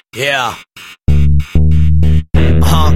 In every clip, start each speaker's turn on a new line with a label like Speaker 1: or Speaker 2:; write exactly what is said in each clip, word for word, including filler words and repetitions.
Speaker 1: Yeah. Ajá.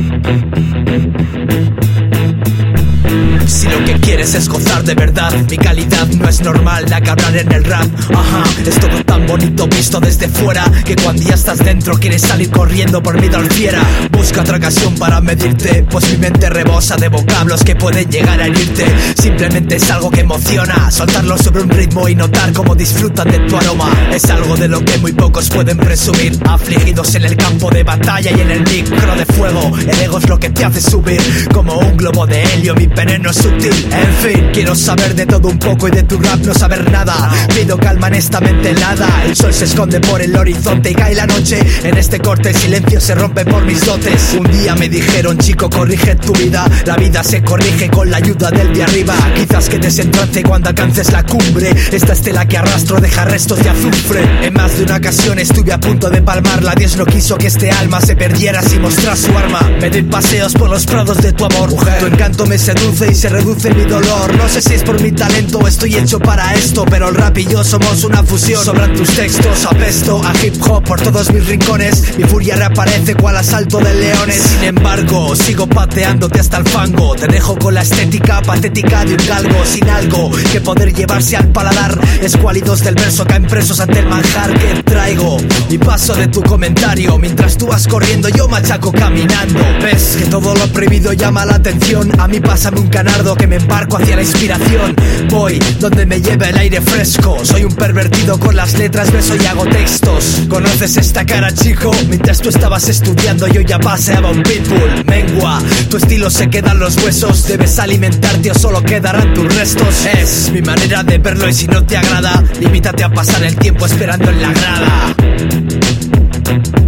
Speaker 1: Si lo que quieres es gozar de verdad, mi calidad no es normal la que hablar en el rap. Ajá, es todo tan bonito visto desde fuera que cuando ya estás dentro quieres salir corriendo por miedo al fiera. Busca otra ocasión para medirte, pues mi mente rebosa de vocablos que pueden llegar a herirte. Simplemente es algo que emociona, soltarlo sobre un ritmo y notar cómo disfrutan de tu aroma. Es algo de lo que muy pocos pueden presumir, afligidos en el campo de batalla y en el micro de fuego. El ego es lo que te hace subir, como un globo de helio, mi veneno es sutil. En fin, quiero saber de todo un poco y de tu rap no saber nada. Pido calma en esta mente helada. El sol se esconde por el horizonte y cae la noche. En este corte el silencio se rompe por mis dotes. Un día me dijeron, chico, corrige tu vida. La vida se corrige con la ayuda del de arriba. Quizás que desentrance cuando alcances la cumbre. Esta estela que arrastro deja restos de azufre. En más de una ocasión estuve a punto de palmarla. Dios no quiso que este alma se perdiera sin mostrar su arma. Me doy paseos por los prados de tu amor, mujer. Tu encanto me seduce y se reduce mi dolor. No sé si es por mi talento o estoy hecho para esto, pero el rap y yo somos una fusión. Sobran tus textos, apesto a hip hop por todos mis rincones. Mi furia reaparece cual asalto de leones. Sin embargo, sigo pateándote hasta el fango. Te dejo con la estética patética de un galgo, sin algo que poder llevarse al paladar. Escuálidos del verso caen presos ante el manjar que traigo. Y paso de tu comentario, mientras tú vas corriendo yo machaco caminando. Ves que todo lo prohibido llama la atención. A mí pásame un canardo que me embarco hacia la inspiración. Voy donde me lleva el aire fresco. Soy un pervertido con las letras, beso y hago textos. ¿Conoces esta cara, chico? Mientras tú estabas estudiando yo ya paseaba un pitbull. Mengua, tu estilo se queda en los huesos. Debes alimentarte o solo quedarán tus restos. Es mi manera de verlo y si no te agrada, limítate a pasar el tiempo esperando en la grada.